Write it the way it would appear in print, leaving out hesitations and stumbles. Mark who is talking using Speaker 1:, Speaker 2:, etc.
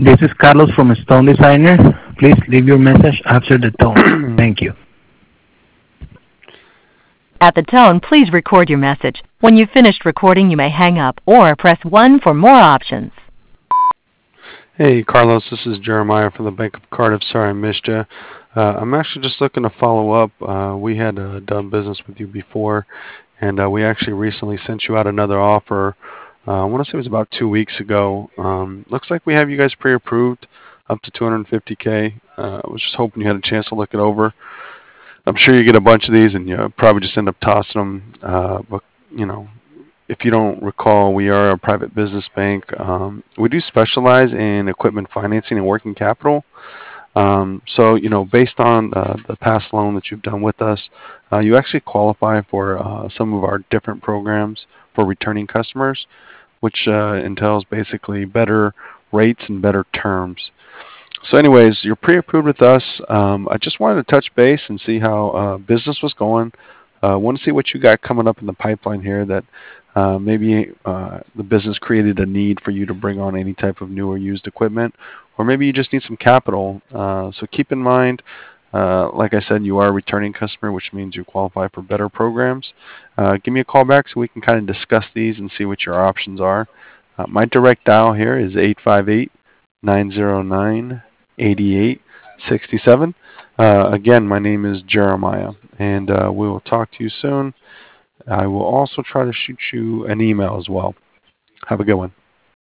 Speaker 1: This is Carlos from Stone Designer. Please leave your message after the tone. Thank you.
Speaker 2: At the tone, please record your message. When you've finished recording, you may hang up or press 1 for more options.
Speaker 3: Hey, Carlos, this is Jeremiah from the Bank of Cardiff. Sorry I missed you. I'm actually just looking to follow up. We had done business with you before, and we actually recently sent you out another offer. I want to say it was about 2 weeks ago. Looks like we have you guys pre-approved up to 250K. I was just hoping you had a chance to look it over. I'm sure you get a bunch of these, and you probably just end up tossing them. But you know, if you don't recall, we are a private business bank. We do specialize in equipment financing and working capital. So, based on the past loan that you've done with us, you actually qualify for some of our different programs for returning customers, which entails basically better rates and better terms. So anyways, you're pre-approved with us. I just wanted to touch base and see how business was going. I want to see what you got coming up in the pipeline here that maybe the business created a need for you to bring on any type of new or used equipment, or maybe you just need some capital. So keep in mind, like I said, you are a returning customer, which means you qualify for better programs. Give me a call back so we can kind of discuss these and see what your options are. My direct dial here is 858-909-8867. Again, my name is Jeremiah, and we will talk to you soon. I will also try to shoot you an email as well. Have a good one.